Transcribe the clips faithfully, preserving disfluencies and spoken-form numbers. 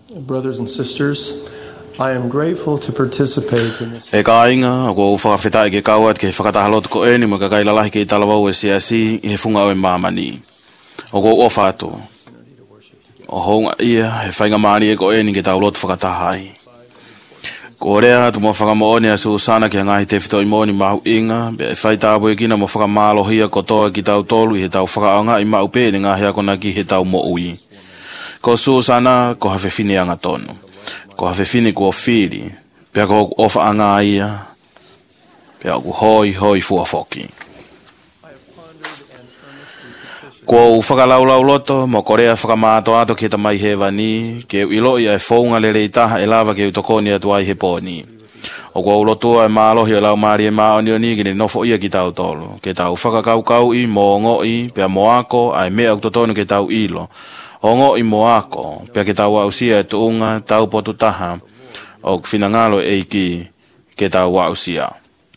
Brothers and sisters, I am grateful to participate in this. E kainga ko whakawhetai ke kauat ke whakatahalot ko eni mo ka kailalahi ke italawau e siasi i he funga o e mamani. O ko ofato. O honga ia he whainga maani e ko eni ke taulot whakatahai. Ko rea tu mo whakamoone a Susana ki ngahi te whito i moni mahu inga, be e whaitabo e kina mo whakamalohia kotoa ki tau tolu i he tau whakaonga i mau pēne ngahi ako na ki he tau mo ui. Ko Susana ko hawhewhine anga tonu. Ko hawhewhine ko whiri, pia ko ofa anga ia, pia ko hoi hoi fuafoki. Ko whakalaulau loto, mo korea whakamaato ato ki ta mai hewa ni, ke ilo ia e whaunga lere i taha e lava ke utokoni atu ai he pōni. O ko ulotua e maalohi e lau maari e maoni o ni, gini nofo ia ki tau tolo. Ke tau whakakaukau i, mo ngoi, pia moako, ai mea utotonu ke tau ilo. O ngoi moako, pia ke tau ausia e tuunga, tau potu taha, o whinangalo e ki ke tau ausia.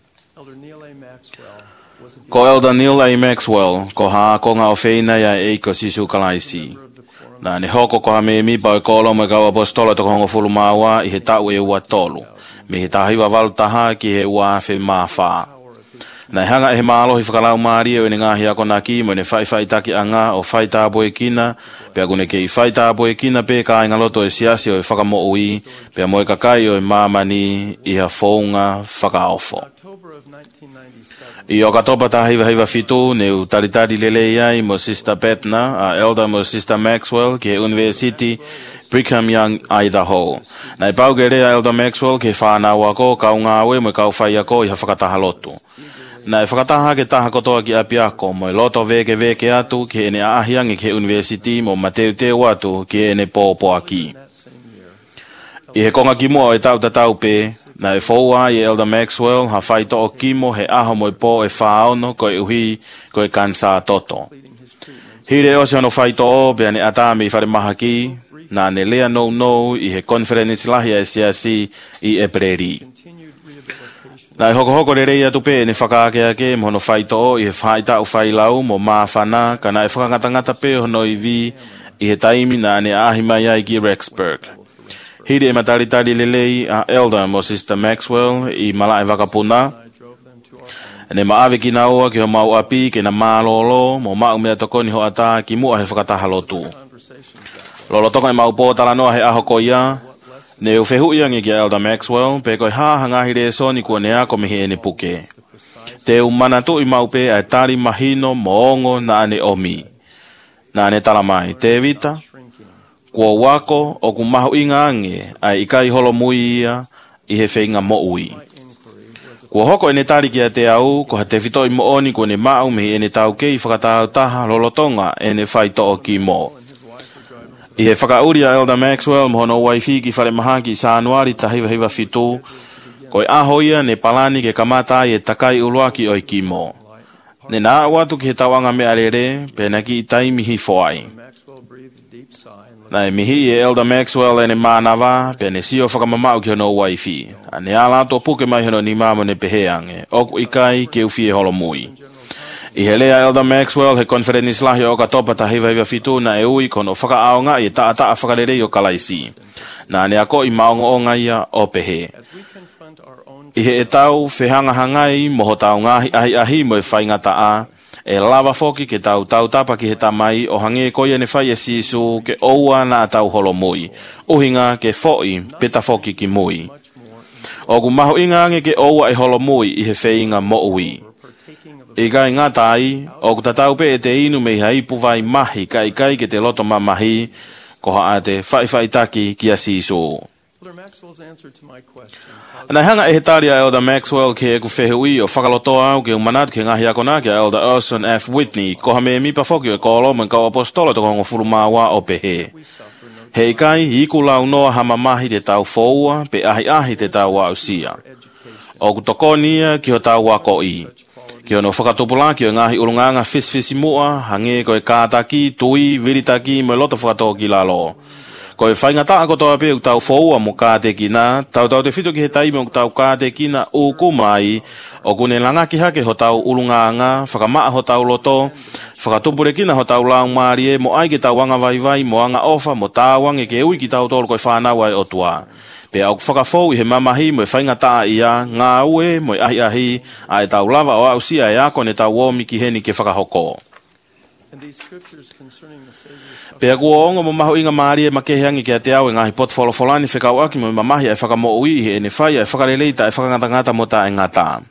Ko Elder Neil A. Maxwell, ko haa ko ngā o wheina ia e ko sisu kalaisi. Nā ne hoko ko ha me mi pa e kolo me kau apostolo to ko hongo fulu maua i he tau e ua tolu. Me he tahiwa walu taha ki he ua awhi mawha. Nā hanga e he maalohi whakalau maari e wene ngahi ako nā ki mo ne whai whai taki a ngā o whai tāpo e kina, pia kune ke i whai tāpo e kina pe ka inga loto e siasi o e whakamo ui, pia mo e kakai o e mamani i ha whaunga whakaofo. I o katopa ta hiva hiva fitu ne u taritari lele ai mo Sister Petna, a Elder mo Sister Maxwell ke University Brigham Young Idaho. Na i pau gerea Elder Maxwell ke whanau ako kau ngāwe mo kau whai ako i ha whakataha lotu. Na i whakataha ke taha kotoa ki api ako mo i loto veke veke atu ke ene ahiangi ke University mo mateu teu atu ke ene pōpo aki. I he konga kimo e tau tatau pe, na e whaua i Elder Maxwell ha whaito o kimo he aho mo i pō e whaono ko e uhi ko e kansa toto. Hire o se ano whaito o bea ne atame i whare maha ki, na ne lea nou nou i he conference lahi a siasi i e preri. Na e hoko hoko re rei atu pe ne whakaake ake mo hono whaito o i he whaita u whailau mo maa whana ka na e whakangatangata pe hono i vi i he taimi na ne ahimai ai ki Rexburg. Hiri e mataritari lelei a Elder mo Sister Maxwell i mala e wakapuna. Ne maawe ki na oa ki ho mau api ke na maalolo mo mau mea tokoni ho ata ki mua he whakataha lotu. Lolo toka e mau pōtara noa he aho ko ia. Ne u whehu iangi ki Elder Maxwell pe koi haa hangahire e soni kua ne ako mihi ene puke. Te u manatu i mau pe a tari mahino moongo na ane omi. Na ane talamai te vita. Kua wako o ku mahu inga ange ai ikai holo mui ia i he whenga mo ui. Kua hoko ene tari ki a te au, ko ha te whito i mo oni ko ne mau mihi ene tau kei whakatau taha lolotonga ene whaito o ki mo. I he whakauri a Elder Maxwell mo hono waifi ki whare maha ki Sanuari ta hiva hiva fitu, ko e aho ia ne palani ke kamata i e takai uluaki o i ki mo. Ne nā watu ki he tawanga mea rere, pēna ki i taimi hi foai. Na e mihi e Elder Maxwell ene mānawa, pe ne sio whakamamau ki hono waifi. A ne ala to puke mai hono ni māmo ne peheange, oku ikai ke ufi e holo mui. I he lea Elder Maxwell he konferenis lahi o katopa ta hiva hiva fitu na e ui kono whakaaonga i taa taa whakarerei o kalaisi. Na ne ako i maongo o ngaia o pehe. I he e tau whehanga hangai moho tau ngahi ahi ahi mo e whaingata a, e lava foki ke tau tau tapa ki he tamai o hange koia ne whai e sisu ke oua na tau holo mui. Uhinga ke foi peta foki ki mui. O ku mahu inga ange ke oua e holo mui i he wheinga mo ui. I kai ngā tai, o ku tatau pe e te inu mei hai puwai mahi kai kai ke te loto ma mahi ko haa te whai whai taki ki a sisu. Nai hanga e he tari a Elder Maxwell ke e ku whehui o whakalotoa au ke umanat ke ngahi ako nā ke Elder Orson F. Whitney ko ha me mi pa whoki o kolo mo kau apostolo to kongo furu mawa o pehe. Hei kai i ku lau noa hama mahi te tau foua pe ahi ahi te tau wa usia. O ku tokonia ki ho tau wako i. Ki ono whakatopula ki o ngahi urunganga fisfisi mua hange ko e kātaki, tui, viritaki mo loto whakatoa ki lalo. Ko e whaingata ako toa pe u tau foua mo ka te kina, tau tau te whitu ki he taimi o tau ka te kina o kumai, o kune langa ki hake ho tau ulunganga, whakamaa ho tau loto, whakatumpure kina ho tau laung marie, mo ai ki tau wanga vai vai, mo anga ofa, mo tāwange ke ui ki tau tolu koe whanau ai o tua. Pe au whakafou i he mamahi mo e whaingata ia, ngā ue mo e ahi ahi, a e tau lava o au sia e ako ne tau womi ki heni ke whakahoko. Pea kua ongo mo maho inga maari e makeheangi ki a te au e ngahi pot wholofolani whekau aki mo mamahi e whakamo ui he ene whai e whakareleita e whakangata ngata mo ta e ngata.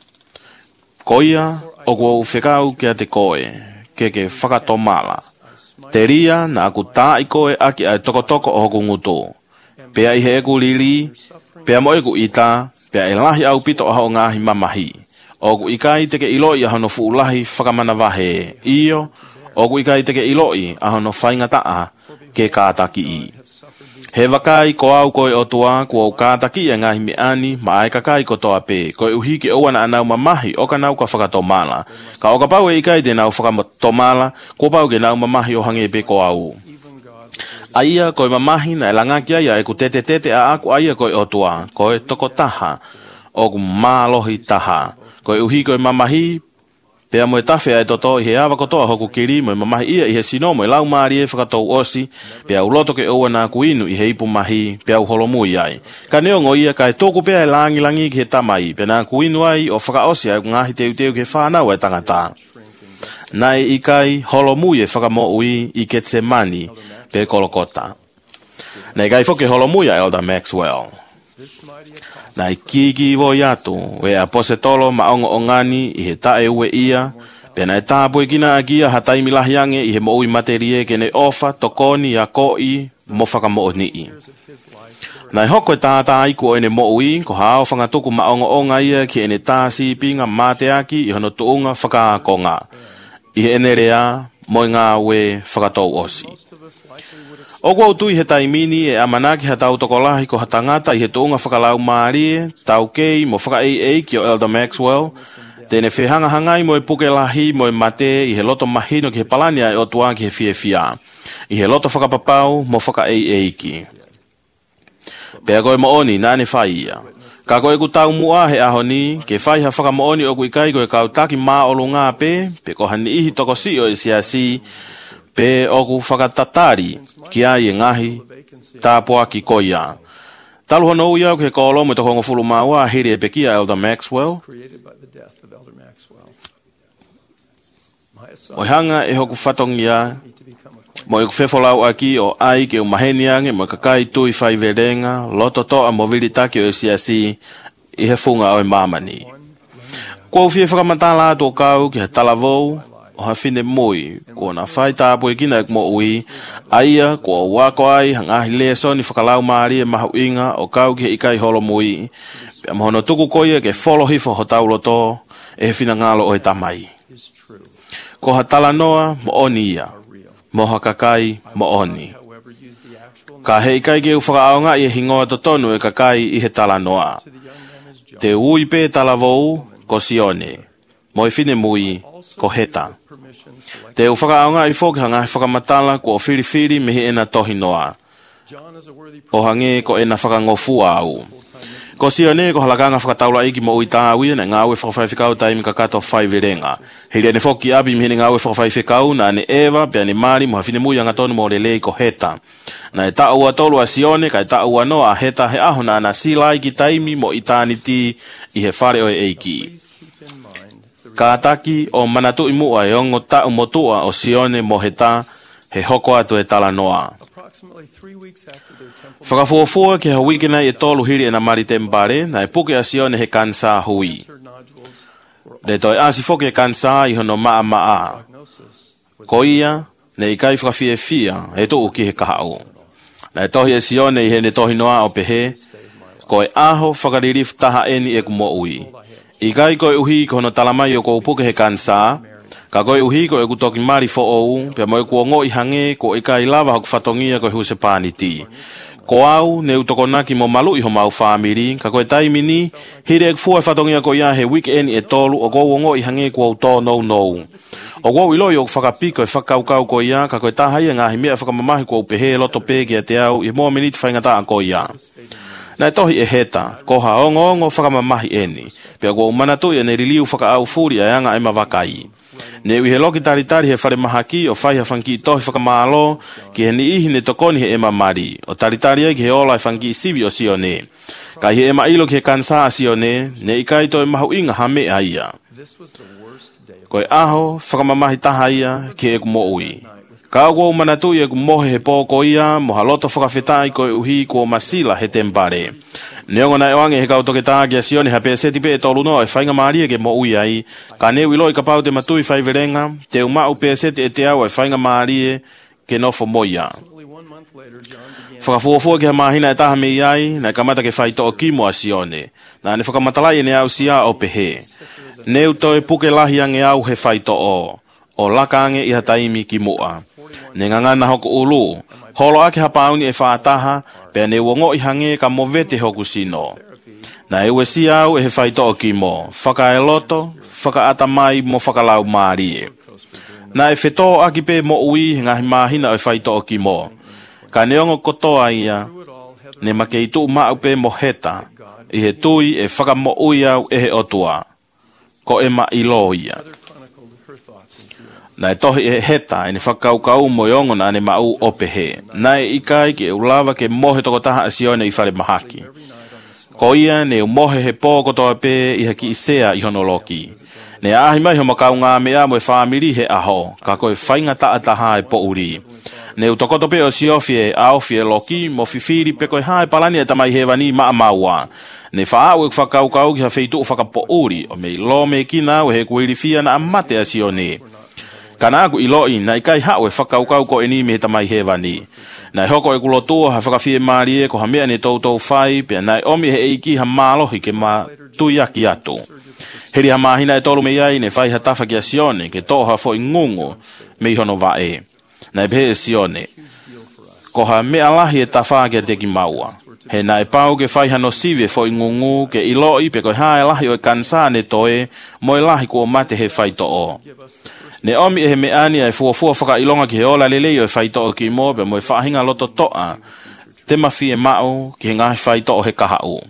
Koia o kua u whekau ki a te koe, ke ke whakatomala. Te ria na aku tā i koe aki a toko toko o hoku ngutu. Pea i he eku lili, pea mo eku ita, pea e lahi au pito o hao ngahi mamahi. O ku ikai teke iloi a hono fuulahi whakamana wahe iyo, o ku ikai teke iloi a hono whaingataa ke kātaki i. He wakai ko au koe o tua kua u kātaki e ngahi me ani ma ai kakai ko toa pe, koe uhi ke oana anau mamahi o ka nau ka whakatomala. Ka o ka pau e ikai te nau whakatomala, ko pau ke nau mamahi o hange pe ko au. Aia koe mamahi na e langakia ia e ku tete tete a aku aia koe o tua, koe toko taha, o ku mālohi taha. Koe uhi koe mamahi, pea mo e tawhea e toto i he awa kotoa hoku kiri, mo e mamahi ia i he sino mo e lau maari e whakatou osi, pea uloto ke oua nā kuinu i he ipu mahi, pea uholomui ai. Ka neongo ia ka e tōku pea e langi langi ki he tamai, pea nā kuinu ai o whakaosi ai ngahi teu teu ke whanau e tangata. Nai i kai holomui e whakamo ui i Getsemani, pe kolokota. Nei kai foke holomui a Elder Maxwell. Nai kiki vo yatu, we a posetolo maongo ongani i he tae ue ia, pe nai tāpue kina agia hatai milahiange i he moui materie ke ne ofa, tokoni, a koi, mo whakamo o nii. Nai hoko e tātā iku o ene moui, ko hao whangatuku maongo onga ia ki ene tāsi pinga mateaki i hono tuunga whakaakonga. I he ene rea, mo ngā ue whakatou osi. O kua utui he taimini e amanaki ha tau tokolahi ko hatangata i he tuunga whakalau maarie, tau kei mo whaka ei ei ki o Elder Maxwell, tene whehanga hangai mo e puke lahi mo e mate i he loto mahino ki he palania e o tua ki he fie fia. I he loto whakapapau mo whaka ei ei ki. Pea koe mo oni nane whaia. Ka koe ku tau mua he ahoni, ke whai ha whaka mo oni o kuikai koe kau taki maa olu ngā pe, pe ko hani ihi toko si o e siasi, pe oku whakatatari ki ai e ngahi tāpua ki koia. Talu hono ui au ke kolo mo toko ngofulu maua hiri e pekia Elder Maxwell. O hanga e hoku whatongia mo e ku whefolau aki o ai ke umaheniange mo kakai tui whai verenga loto toa mo vilitaki o e siasi i he funga o e mamani. Kua uwhie whakamatala ato kau ki he talavou o ha fine mui, ko na whai tāpu e kina e kumo ui, aia, ko wako ai, hangahi lea soni whakalau maari e mahu inga, o kau ki he ikai holo mui, pia mohono tuku koia ke wholo hifo ho tauloto, e he fina ngalo o he tamai. Ko ha tala noa, mo oni ia, mo ha kakai, mo oni. Ka he ikai ke u whakaonga i e hingoa to tonu e kakai i he tala noa. Te ui pe tala vou, ko sione, mo e fine mui, ko heta. Te u whakaonga i whoki hanga whakamatala ko o whiriwhiri mihi ena tohi noa. O hange ko ena whakangofu au. Ko sione ko halakanga whakataula iki mo ui tāwi na ngāwe whakawhaiwhikau taimi kakato whaivirenga. Hiri ane whoki abi mihi ngāwe whakawhaiwhikau na ane ewa pe ane mari mo hawhine mui anga tonu mo lelei ko heta. Na e ta ua tolu a sione ka e ta ua noa a heta he aho na ana silai ki taimi mo itaniti i he whare o e eiki. Ka ataki o manatu i mua e ongo ta umotua o sione mo he ta he hoko atu e tala noa. Whakafuafua ki ha wikina e tolu hiri e na mari tempare na e puke a sione he kansa hui. Le toi asi foke e kansa i hono maa maa. Ko ia, ne i kai whakawhie fia e tu uki he kahau. Na e tohi e sione i he ne tohi noa o pehe, ko e aho whakaririf taha eni e kumo ui. I kai koe uhi ko hono talamai o ko upuke he kansa, ka koe uhi ko e kutoki mari fo ou, pia mo e kuongo i hange ko i kai lava hoku whatongia ko huse pāniti. Ko au, ne utokonaki mo malu i ho mau whamiri, ka koe taimini, hire e kufua e whatongia ko ia he weekend e tolu o ko uongo i hange ko au tō nou nou. O wau ilo yo whakapiko e whakaukau ko ia, ka koe tahai e ngahi mea whakamamahi ko upehe loto pēki a te au, i mua miniti whaingata ko ia. Nai tohi e heta, ko ha ongo ongo whakamamahi eni, pia ko umanatu e ne riliu whakaau furi a yanga e mawakai. Ne uhi he loki tari tari he whare mahaki o whaiha whanki i tohi whakamalo, ki he ni ihi ne tokoni he ema mari, o tari tari e ki he ola e whanki i sivi o sione. Ka he ema ilo ki he kansa a sione, ne ikai to e mahu inga hame a ia. Ko e aho, whakamamahi taha ia, ki e kumo ui. Ka au manatu e kumohe he pōko ia, moha loto whakawhetai ko e uhi ko masila he tempare. Neongo na ewange he kau toke tāki a sione ha pēseti pē tolu no e whainga maari e ke mo ui ai. Ka neu ilo i ka pau te matui whaiverenga, te umau pēseti e te au e whainga maari e ke nofo moia. Whakafuafua ki ha mahina e taha me iai, na kamata ke whaito o kimo a sione. Na ne whakamatalai e ne au sia o pehe. Neu toi puke lahi ange au he whaito o. O lakange i ha taimi ki mua. Ne ngangana hoku ulu, holo ake hapauni e whaataha, pea ne wongo i hange ka movete hoku sino. Na ewe si au e he whaito o ki mo, whaka e loto, whaka atamai mo whakalau maarie. Na e wheto aki pe mo ui ngahi mahina e whaito o ki mo. Ka neongo kotoa ia, ne make i tu mau pe mo heta, i he tui e whaka mo ui au e he otua. Ko e ma ilo ia. Na e tohi e heta e ne whakaukau mo iongo na ne mau opehe. Na e ikai ki e ulawa ke mohe toko taha a sione i whare mahaki. Ko ia ne u mohe he pōko toa pē i haki i sea i honoloki. Ne ahi mai ho makau ngā mea mo e whamiri he aho, ka koe whainga taa taha e po uri. Ne u tokoto pe o siofi e aofi e loki mo whiwhiri pe koe hae palani e tamai he wani maa maua. Ne whaau e whakaukau ki ha wheitu whakapo uri o me lo me kina o he kuiri fia na amate a sione. Kana aku iloi na ikai hao e whakaukau ko e ni me tamai he wani. Na hoko e kulotua ha whakawhie maari e ko ha mea ne tautou whai, pia na omi he eiki ha mālohi ke mā tuiaki atu. Heri ha mahina e tolu me iai ne whai ha tafa ki a sione, ke toha fo i ngungu me ihono wa e. Na e pehe sione. Ko ha mea lahi e tafa ki a teki maua. He na e pau ke whai hano sive fo i ngungu ke iloi pe koe hae lahi o e kansa ne toe, mo e lahi ko mate he whai to o. Ne omi e he meani e fuafua whaka ilonga ki he ola lelei o e whaito o ki mo, pe mo e whaahinga loto toa, te mawhi e mao ki he ngahi whaito o he kahau.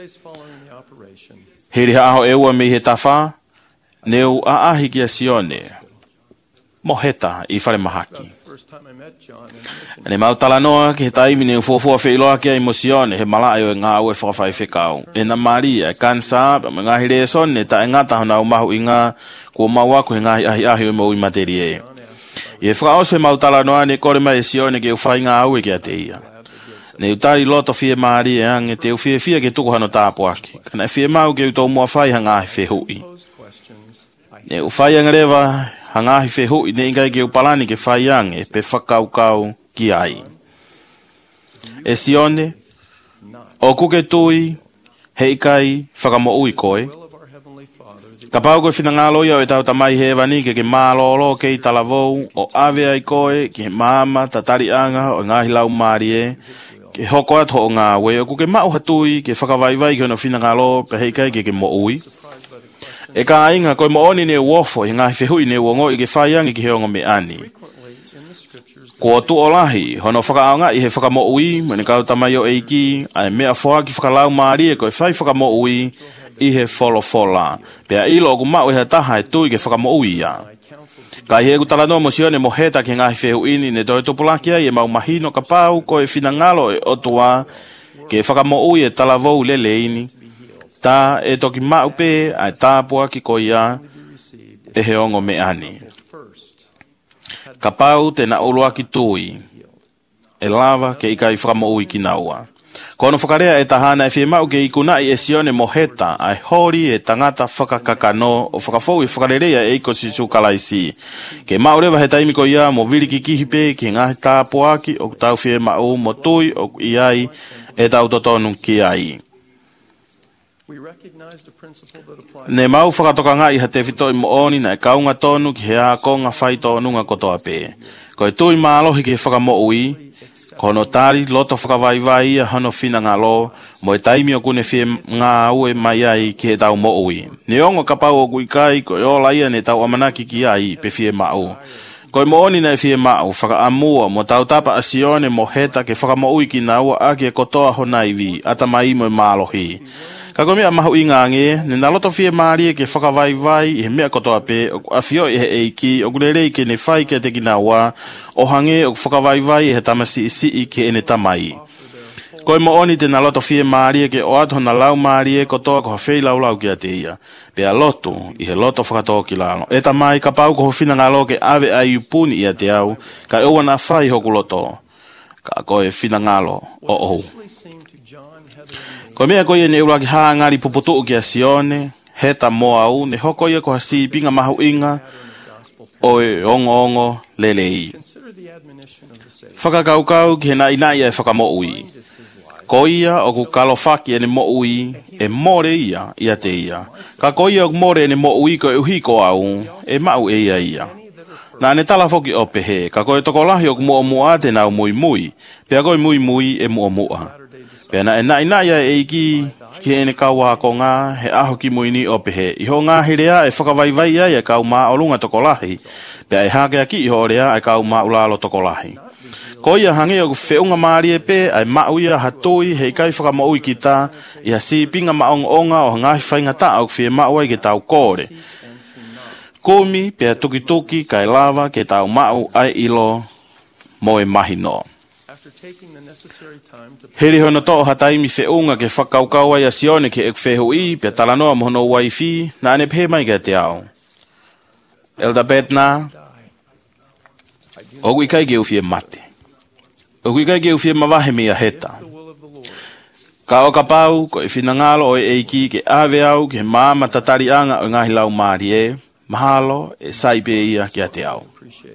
Heri ha aho e ua me he tawha, neu a ahi ki a sione, mo heta i whare mahaki. Ne mau talanoa ki he taimi neu fuafua whi iloa ki a i mo sione, he malai o e ngā ue whakawhai whikau. E na Maria, e kansa, pe mo ngahi rea sonne, ta e ngata hona u mahu i ngā, ko mau aku he ngahi ahi ahi o mo i materi e. I e whakaose mau talanoa ne kore mai e sione ke u whai ngā ue ki a te ia. Ne u tari loto fie maari e ange te u fie fie ke tuku hano tāpu aki. Kana e fie mau ke u tau mua whai ha ngahi whi hui. Ne u whai anga rewa ha ngahi whi hui ne ingai ke u palani ke whai ange pe whakaukau ki ai. E sione, o kuke tui, heikai, whakamo ui koe. Ka pau koe whina ngā loia o e tau tamai he wani ke ke mālolo ke i talavou o ave ai koe ke he māma tatari anga o ngāhi lau maari e ke hoko ato o ngā we o kuke mau hatui ke whakawaiwai ke ono whina ngā lo pe heikai ke ke mo ui. E ka ainga koe mo oni ne uofo i ngāhi whehui ne uongo i ke whaiangi ke he ongo me ani. Ko tu o lahi, hono whakaanga i he whakamo ui, mene kau tamai o eiki, ai mea whoa ki whakalau maari e koe whai whakamo ui, i he wholo whola. Pea ilo o kumau i he taha e tui ke whakamo ui ia. Ka i he kutala no mo sione mo heta ke ngahi whehu ini ne toi tupulakia i e mau mahino ka pau ko e whina ngalo e otua ke whakamo ui e talavou lele ini. Ta e toki mau pe ai tāpua ki ko ia e he ongo me ani. Ka pau te na ulua ki tui e lava ke ika i whakamo ui ki naua. Kono whakarea e tahana e whie mau ke ikuna i e sione mo heta ai hori e tangata whakakakano o whakafou i whakarerea e iko sisu kalaisi. Ke mau rewa he taimi ko ia mo vili ki kihipe ki ngahi tāpuaki o tau whie mau mo tui o iai e tau totonu ki ai. Ne mau whakatoka ngā i ha te whitoi mo oni na e kaunga tonu ki he a konga whai tonu ngā kotoa pē. Ko e tui mālohi ki he whakamo ui, Kono tari loto whakawaiwai ia hano whina ngalo, mo e taimi o kune whie ngā ue mai ai ki he tau mo ui. Ni ongo ka pau o kuikai, ko e ola ia ne tau amanaki ki ai pe whie mau. Ko e mo oni na e whie mau, whaka amua, mo tau tapa asione mo heta ke whaka mo ui ki na ua aki e kotoa hona iwi, ata mai mo e mālohi. Ka koe mea mahu inga nge, ne na loto whie maari e ke whakawaiwai i he mea kotoa pe, o awhio i he eiki, o kurerei ke ne whai ke te ki na ua, o hange o whakawaiwai e he tamasi isi i ke ene tamai. Koe mo oni te na loto whie maari e ke o ato na lau maari e kotoa ko hawhei lau lau ki a te ia. Pea loto, i he loto whakatoa ki lalo. E tamai ka pau ko hofina ngā lo ke ave ai upuni i a te au, ka ewa na whai hoku loto. Ka koe whina ngā lo, o ohu. Koe mea koe e ne uraki haa ngari puputu ki a sione, heta moa au, ne hoko ia ko hasi pinga mahu inga, oe ongo ongo lelei. Whakakaukau ki he na ina ia e whakamo ui. Ko ia o ku kalofaki e ne mo ui, e more ia ia te ia. Ka ko ia o more e ne mo ui ko e uhi ko au, e mau e ia ia. Nā ne tala foki o pehe, ka koe toko lahi o ku mua mua te nau mui mui, pea koe mui mui e mua mua. Pea na e na ina ia e iki ki e ne kaua ko ngā he aho ki muini o pehe. Iho ngā he rea e whakawaiwai ia e kau mā o lunga toko lahi, pea e hake ki iho rea e kau mā ulalo toko lahi. Ko ia hange o whiunga maari e pe, ai mau ia hatoi hei kai whakamo ui ki tā, i ha si pinga maong onga o ngahi whainga tā au whie mau ai ke tau kore. Komi pea tuki tuki kai lava ke tau mau ai ilo mo e mahino. Heri hono to hataimi whiunga ke whakaukau ai a sione ke ek whehu i, pea talanoa mohono waifi, na ane pe mai ke te au. Elda betna, o gui kai ke uwhie mate. O kui kai ke uwhie mawahe mea heta. Ka o ka pau, ko e whina ngalo o e eiki ke ave au ke māma tatari anga o ngahi lau maari e, mahalo e saipe ia ki a te au.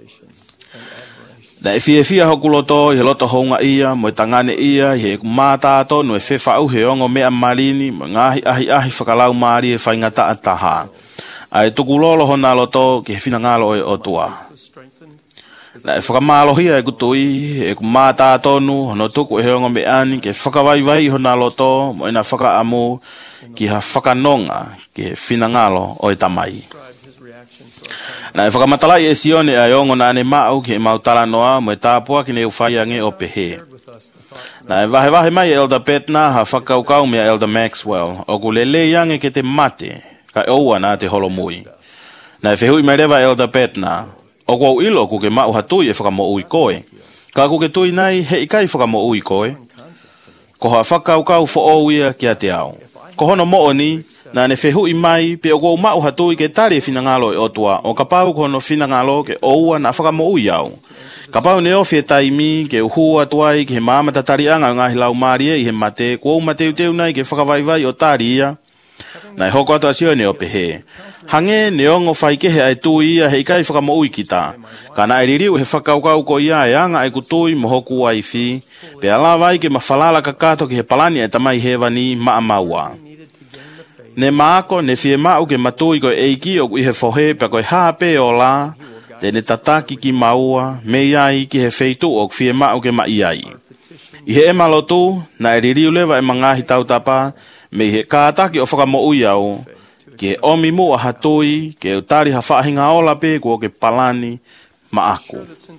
Na e whie whia hoku loto, i he loto honga ia, mo e tangane ia, i he kumātāto, no e whewa au he ongo mea marini, mo ngahi ahi ahi whakalau maari e whaingata ataha. A e tuku lolo hona loto, ke he whina ngalo o e otua. Na e whakamalohia e kutui, e kumata tonu, hono tuku e heonga me ani, ke whakawaiwai hona loto, mo ina whakaamu, ki ha whakanonga, ki he whinangalo o e tamai. Na e whakamatalai e sione a yongo na ane mau ki e mautala noa, mo e tāpua ki ne uwhai ange o pehe. Na e wahe wahe mai Elder Petna, ha whakaukau mea Elder Maxwell, o ku lele yange ke te mate, ka e oua na te holomui. Na e whehui mai rewa Elder Petna, o kou ilo ku ke mau hatui e whakamo ui koe. Ka ku ke tui nei he ikai whakamo ui koe. Ko ha whakaukau fo o ia ki a te au. Ko hono mooni, na ne whehui mai, pe o kou mau hatui ke tari e whinangalo e otua, o ka pau ko hono whinangalo ke oua na whakamo ui au. Ka pau ne ofi e taimi, ke uhua tuai, ke he māmata tari anga ngahi lau maari e i he mate, ko o mateu teu nei ke whakawaiwai o tari ia. Na e hoko atu asio ne o pehe. Hange ne ongo whai kehe ai tui ia hei kai whakamo ui ki tā. Ka na e ririu he whakaukau ko ia e anga ai kutui mohoku ai whi. Pe ala vai ke mawhalala ka kato ki he palani e tamai hewani maa maua. Ne maako ne fie mau ke matui ko eiki o i he whohe pe koe hape o la. Te ne tataki ki maua, me iai ki he feitu o fie mau ke ma iai. I he emalotu, na e ririu lewa e mangahi tautapa, me he kātaki o whakamo ui au, ke omi mua hatui, ke utari ha whahinga ola pe, ko ke palani ma aku.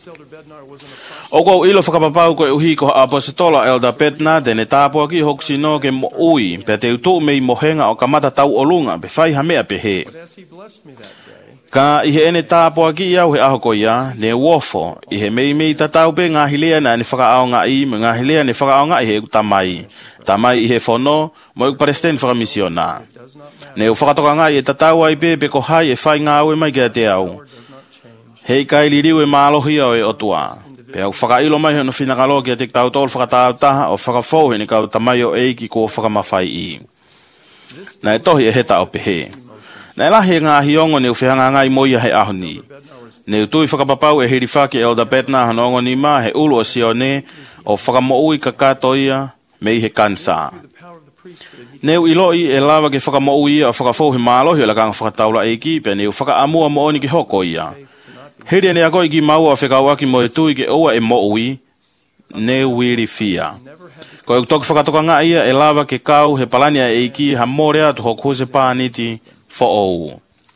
O kou ilo whakapapau ko e uhi ko apostolo Elder Petna, tene tāpua ki hoksino ke mo ui, pe te utu mei mohenga o kamata tau olunga, pe whai ha mea pe he. Ka i he ene tāpua ki iau he aho ko ia, ne wofo, i he mei mei tatau pe ngā hilea na ne whakaao ngā i, me ngā hilea ne whakaao ngā i he tamai. Tamai i he whono, mo i paresten whakamisiona. Ne u whakatoka ngā i e tatau ai pe, pe ko hai e whai ngā ue mai kia te au. Hei kai li riu e mālohi o e otua. Pe au whakailo mai hono whinakalo kia te tau tol whakatau taha o whakafou he ne kau tamai o eiki ko whakamawhai i. Na e tohi e heta o pehe. Na e lahi ngā hiongo ne u whihanga ngai moia he ahoni. Ne u tui whakapapau e hiri whaki Elder Petna hanongo ni ma he ulu o sione o whakamo ui kakato ia me i he kansa. Ne u iloi e lawa ke whakamo ui ia o whakafou he mālohi o la kanga whakataula eiki pe ne u whakaamua mo oni ki hoko ia. Hiri ne a koi ki maua whekauaki mo e tui ke oa e mo ui ne wiri fia. Ko e toki whakatoka ngā ia e lava ke kau he palania e iki ha more atu hoku se pāniti fo ou.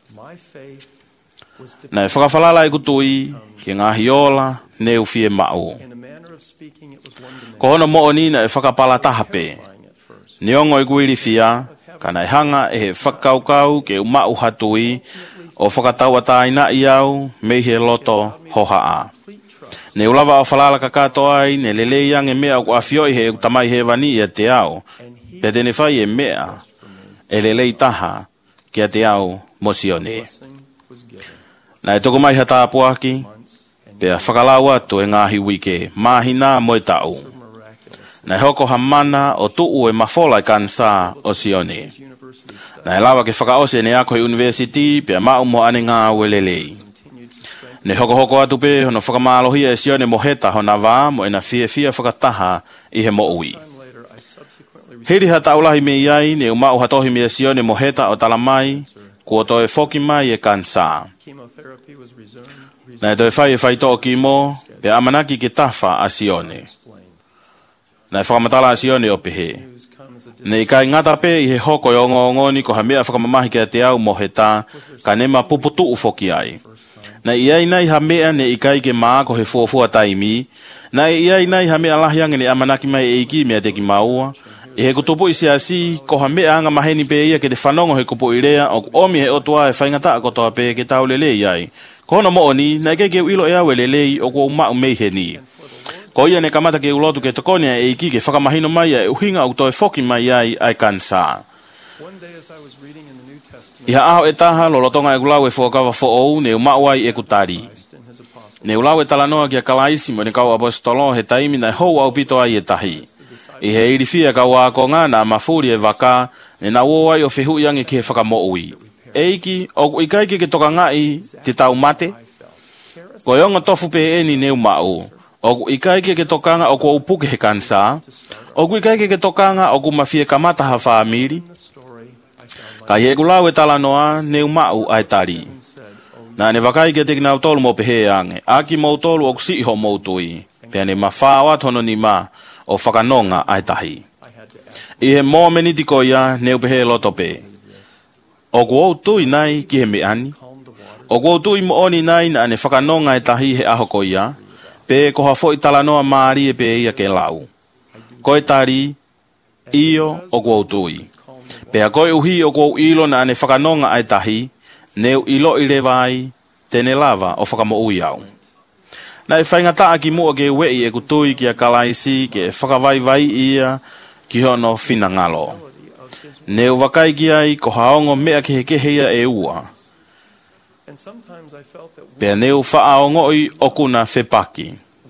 Nei whakawhalala e kutui ki ngā hiola ne ufie mau. Ko hono mo ni na e whakapala tahape. Niongo i kuiri fia, kana e hanga e he whakaukau ke umau hatui o whakatau ataina i au mei he loto hohaa. Ne ulawa o whalala ka katoa ai ne lele yang e mea o awhioi he utamai he wani i a te au. Pe tene whai e mea e lele taha ki a te au mosione. Na e toko mai hata apuaki, pe a whakalau atu e ngāhi wike, mahina moe tau. Na e hoko hamana o tuu e mafola i kansa o sione. Na e lawa ke whakaose ne ako i university, pe a mau mo ane ngā welelei. Ne hoko hoko atu pe hono whakamalohia e sione mo heta hona wā mo e na fia fia whakataha i he mo ui. Hiri hata ulahi me iai ne umau hatohi me sione mo heta o talamai, kua toe foki mai e kansa. Na e toe whai e whai tō ki mo, pe amanaki ke tawha a sione. Na e whakamatala a sione o pehe. Ne i kai ngata pe i he hoko i ongo ongoni ko ha mea whakamamahi ke te au mo heta, ka nema puputu u foki ai. Na iai nei ha mea ne i kai ke maa ko he fuafua taimi, na iai nei ha mea lahiange ne amanaki mai e iki mea te ki maua, i he kutupu i siasi, ko ha mea anga maheni pe ia ke te whanongo he kupu i rea, o omi he otua e whaingata a kotoa pe ke tau lele iai. Ko hono mo oni, na ke ke uilo e awe lelei o ko umau mei he ni. Ko ia ne kamata ke ulotu ke tokonia e iki ke whakamahino mai e uhinga au toi foki mai ai ai kansa. Iha aho e taha lo lotonga e gulau e fuakawa fo ou ne umau ai e kutari. Ne ulau e talanoa ki a kalaisi mo ne kau apostolo he taimi na hou au pito ai e tahi. I he irifia kau a konga na mafuri e waka ne na uo ai o whihu iangi ki he whakamo ui. E iki, o ikaiki ke toka ngai te tau mate. Ko ionga tofu pe eni ne umau. O ikaiki ke tokanga o ko upuke he kansa. O ikaiki ke tokanga o ku mafie kamata ha whaamiri. Ka he gulau e talanoa ne umau ai tari. Na ne wakai ke te kinau tolu mo pehe ange. Aki mo tolu o kusi ho mo tui. Pea ne mawhawa tono ni ma o whakanonga ai tahi. I he mō meniti ko ia ne upehe loto pe. O ku ou tui nai ki he meani. O ku ou tui mo oni nai na ne whakanonga ai tahi he aho ko ia. Pe ko hafo i talanoa maari e pe ia ke lau. Ko e tari, io o ku ou tui. Pe a koe uhi o ku ou ilo na ne whakanonga ai tahi. Neu ilo i rewai, tene lava o whakamo ui au. Na e whaingataa ki mua ke wei e kutui ki a kalaisi ke whakawai vai ia ki hono whina ngalo. Neu wakai ki ai ko haongo mea ke he kehea e ua. Pea neu whaaongo i okuna whepaki.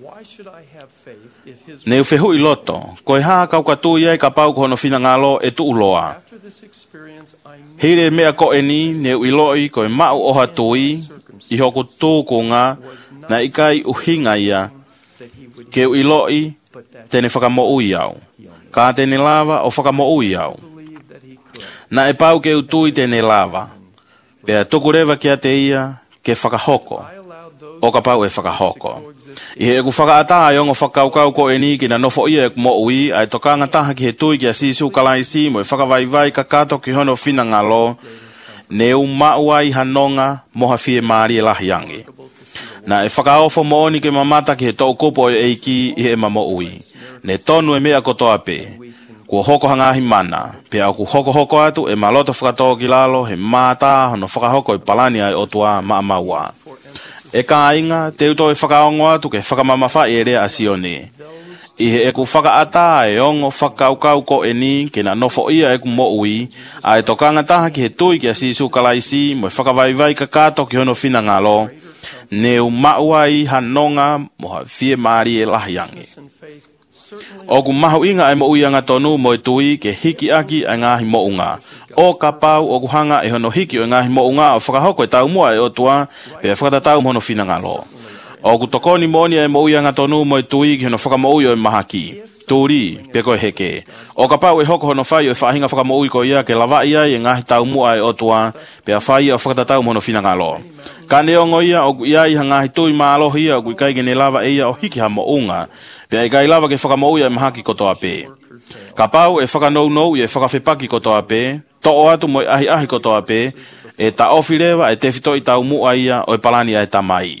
Neu whehu i loto, ko e haa kaukatui ai ka pau ko hono whina ngalo e tu uloa. Heire mea ko e ni neu iloi ko e mau oha tui i hoku tūkunga na ikai uhinga ia ke iloi tene whakamo ui au. Ka tene lava o whakamo ui au. Na e pau ke utui tene lava. Pea tukurewa kia te ia ke whakahoko. O ka pau e whakahoko. I he ku whakaata ai ongo whakaukau ko e ni ki na nofo ia e ku mo ui ai tokanga taha ki he tui ki a sisu kalaisi mo e whakawaivai ka kato ki hono whina ngalo neu mau ai hanonga moha fie maari e lahiangi. Na e whakaofo mo oni ke mamata ki he tau kupo e eiki i he mamo ui. Ne tonu e mea kotoa pe. Kua hoko hangahi mana. Pe au ku hoko hoko atu e maloto whakatoa ki lalo he mata hono whakahoko i palani ai otua maamaua. E ka inga, te uto e whakaongo atu ke whakamamafa e rea asione. I he e ku whakaata e ongo whakaukau ko e ni ke na nofo ia e ku mo ui, a e tokanga taha ki he tui ki a sisu kalaisi mo e whakawaivai ka kato ki hono whina ngalo, neu mauai hanonga moha fie maari e lahiangi. O ku mahu inga e mo ui anga tonu mo e tui ke hiki aki a ngahi mo unga. O ka pau o ku hanga e hono hiki o ngahi mo unga o whakahoko e tau mua e o tua pe whakatatau mono whina ngalo. O ku tokoni mo ni e mo ui anga tonu mo e tui ki hono whakamo ui o e mahaki. Turi, peko e heke. O ka pau e hoko hono whai o e whahinga whakamo ui ko ia ke lawa ia i ngahi tau mua e otua pe a whai o whakatatau mono whina ngalo. Ka neongo ia o ia i hangahi tui maalohi ia o kui kai gene lava e ia o hiki ha mo unga pe a kai lava ke whakamo ui e mahaki kotoa pe. Ka pau e whakanou nou i e whakawhepaki kotoa pe, to o atu mo ahi ahi kotoa pe, e ta ofi rewa e te fito i tau mua ia o e palani a e tamai.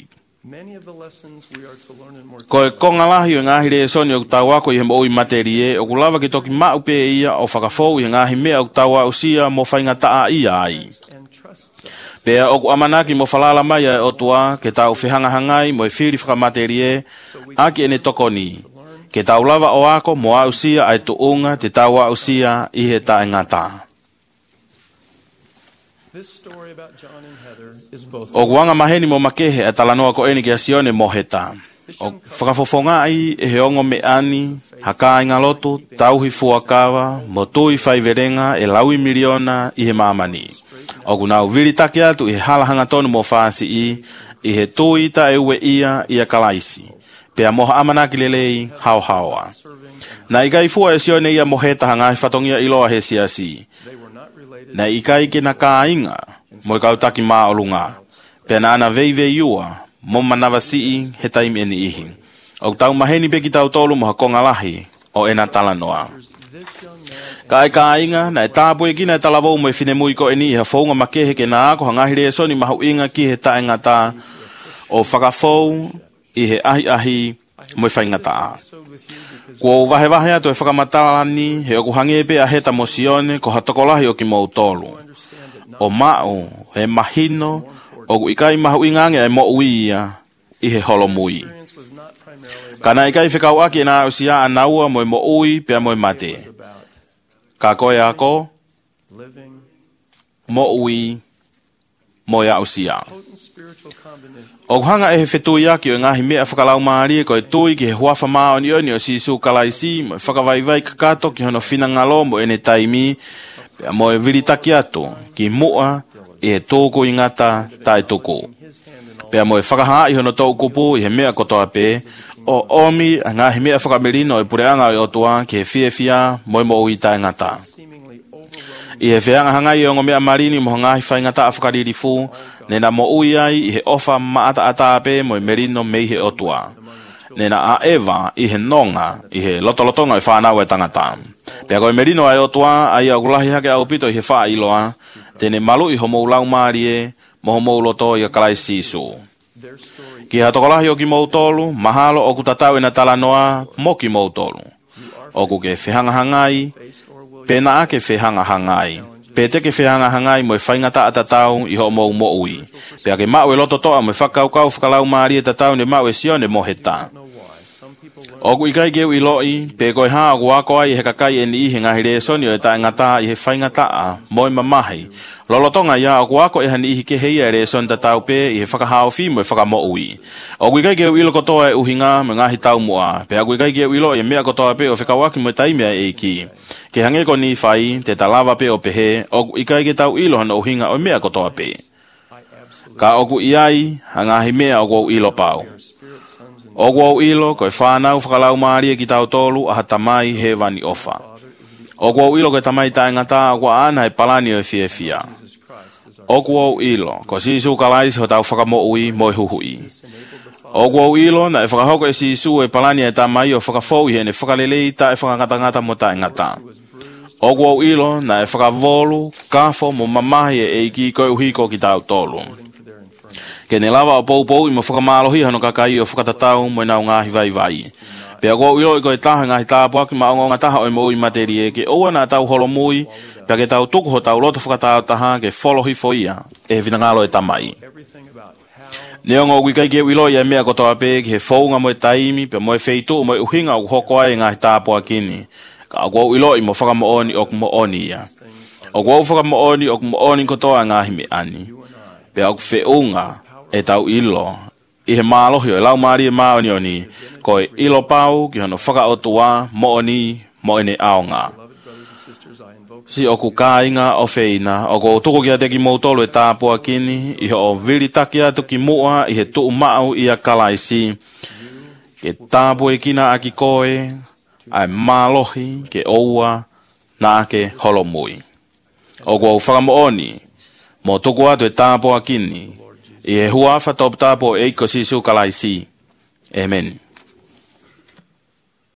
Ko e konga lahi o ngahi re soni o tau ako i he mo ui materie, o kulawa ki toki mau pe ia o whakafou i ngahi mea o tau a usia mo whainga taa ia ai. Pea o ku amanaki mo whalala mai o tua, ke tau whihanga hangai mo e whiri whakamaterie, aki ene tokoni. Ke tau lava o ako mo a usia ai tuunga te tau a usia i he ta ngata. O kuanga maheni mo makehe a talanoa ko eni ki a sione mo heta. O whakafofonga ai e he ongo me ani, haka inga lotu, tauhi fuakawa, mo tui whaiverenga e laui miliona i he mamani. O kunau viritaki atu i he halahanga tonu mo whaasi i, i he tui ta e ue ia i a kalaisi. Pea moha amanaki lelei hao haoa. Na ikai fua e sione ia mo heta hangahi whatongia iloa he siasi. Na ikai ke na ka inga, mo i kautaki maa olunga. Pea na ana vei vei ua, mo manawa sii he taimi eni ihi. O tau maheni pe ki tau tolu moha konga lahi, o ena talanoa. Ka e ka inga, na e tāpue kina e talavou mo e whine mui ko eni i ha founga makehe ke na ako hangahi rea soni mahu inga ki he tae ngata, o whakafou i he ahi ahi mo e whaingata. Kua wahe wahe atu e whakamatalani, he oku hangepe a heta mo sione, ko hatokolahi o ki mou tolu. O mao, he mahino, o ikai mahu ingange e mo uia i he holo mui. Kana ikai whikau aki e na usia anaua mo e mo ui pia mo e mate. Ka koe ako, mo ui, mo ia usia. O hanga e he whetui aki o ngahi mea whakalau maari e koe tui ki he huafa maa oni oni o sisu kalaisi mo e whakawaivai kakato ki hono whina ngalo mo ene taimi pia mo e viritaki atu ki mua i he tōku ingata tae tuku. Pea mo e whakahaa i hono tau kupu i he mea kotoa pe, o omi a ngahi mea whakamerino e pureanga i otua ki he fia fia mo e mo ui tae ngata. I he whianga hangai i ongo mea marini mo ngahi whai ngata a whakariri fu, nena mo ui ai i he ofa maata ata pe mo e merino mei he otua. Nena a Eva i he nonga i he lotolotonga i whanau e tangata. Pea koe merino ai otua ai au kulahi hake au pito i he wha iloa, tene malu i homo lau maarie, mo homo loto i a kalai sisu. Ki hatokolahi o ki moutolu, mahalo o kutatau ina talanoa, mo ki moutolu. O ku ke whihanga hangai, pena ake whihanga hangai. Pe te ke whihanga hangai mo e whaingata a tatau i ho mou mo ui. Pea ke mau e loto toa mo e whakaukau whakalau maarie tatau ne mau e sione mo heta. O ku ikai keu i loi, pe koe haa o kuako ai he kakai e ni ihi ngahi re soni o e tae ngata i he whaingata a mo e mamahi. Lolotonga ia o kuako e hani ihi ke heia re son tatau pe i he whakahao fi mo e whakamo ui. O ku ikai keu ilo kotoa e uhinga me ngahi tau mua. Pe a ku ikai keu ilo e mea kotoa pe o whakawaki mo e taimea e iki. Ke hange ko ni whai, te talawa pe o pehe, o ku ikai ke tau ilo hana uhinga o mea kotoa pe. Ka o ku iai, hangahi mea o ku ilo pau. O ku ilo ko e whanau whakalau maari ki tau tolu a hatamai he wani ofa. O ku ilo ko e tamai tae ngata o ku ana e palani o e fia fia. O ku ilo ko sisu kalaisi ho tau whakamo ui mo e huhui. O ku ilo na e whakahoko e sisu e palani e tamai o whakafou i he ne whakalelei ta e whakangata ngata mo tae ngata. O ku ilo na e whakavolu kafo mo mamahi e eiki koe uhiko ki tau tolu. Ke ne lava o pou pou i mo whakamalohi hano kakai o whakatatau mo e nau ngahi vai vai. Pea kua uilo i koe taha ngahi tāpua ki maongo ngā taha o i mo ui materie ke oua nā tau holo mui, pea ke tau tuku ho tau loto whakatau taha ke wholohi foia e he vinangalo e tamai. Neongo ui kai ke uilo i e mea kotoa pe ki he whaunga mo e taimi, pea mo e feitu mo e uhinga o hoko ai ngahi tāpua kini. Ka kua uilo i mo whakamooni o kumo oni ia. O kua whakamooni o kumo oni kotoa ngahi me ani. Pea o kuwheunga e tau ilo i he mālohi o e lau maari e maoni oni ko e ilo pau ki hono whakaotua mo oni mo ene aonga. Si o ku kāinga o feina o ko tuku ki a te ki moutolo e tāpua kini i ho o viritaki atu ki mua i he tuu mau i a kalaisi ke tāpua e kina aki koe ai malohi ke oua na ke holomui. O kua whakamooni, mo tuku atu e tāpo akini, i e huafa top tāpo eiko sisu kalaisi. Amen.